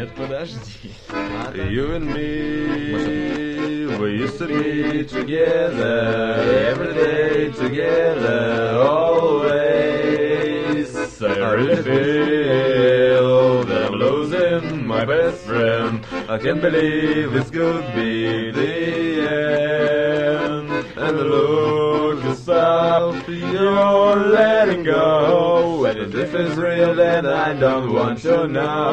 Нет, подожди. You and me, we used to be together, every day together, always. I really feel that I'm losing my best friend. I can't believe this could be the end. And the look is up, you're letting go. And if it's real, then I don't want to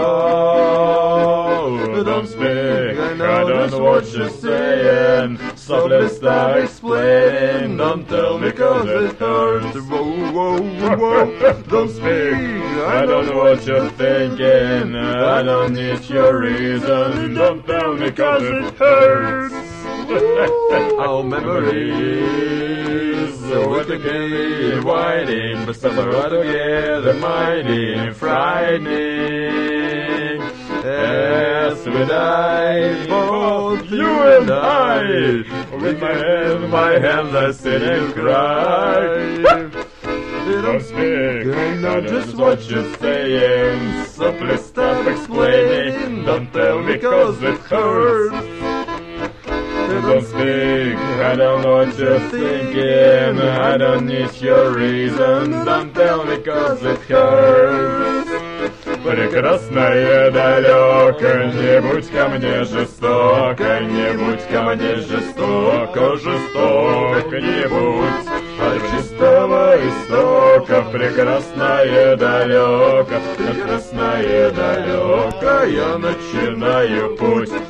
know. Don't speak, I don't know what you're saying. So let's start explaining. Don't tell me cause it hurts. Whoa, whoa, whoa. Don't speak, I don't know what you're thinking. I don't need your reason. Don't tell me cause it hurts. Our memories, what they can be whining, but some are altogether mighty frightening. As we die, both you and I, with my hands I sit and cry. Don't speak, I know just what you're saying, so please stop explaining. Don't tell me cause it hurts. Don't speak, I don't know what you're thinking. I don't need your reason. Don't tell me cause it hurts. Прекрасная далеко, не будь ко мне жестоко, не будь ко мне жестоко, жестоко не будь. От чистого истока, прекрасная далеко, прекрасная далеко, я начинаю путь.